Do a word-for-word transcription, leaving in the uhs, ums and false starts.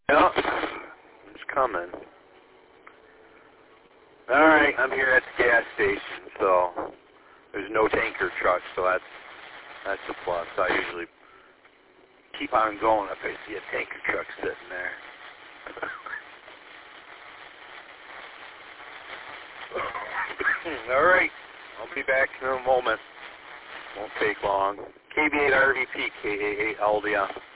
Yeah, it's coming. All right, I'm here at the gas station, so there's no tanker truck, so that's that's a plus. I usually keep on going if I see a tanker truck sitting there. All right, I'll be back in a moment. Won't take long. K B eight R V P, K A eight L D M.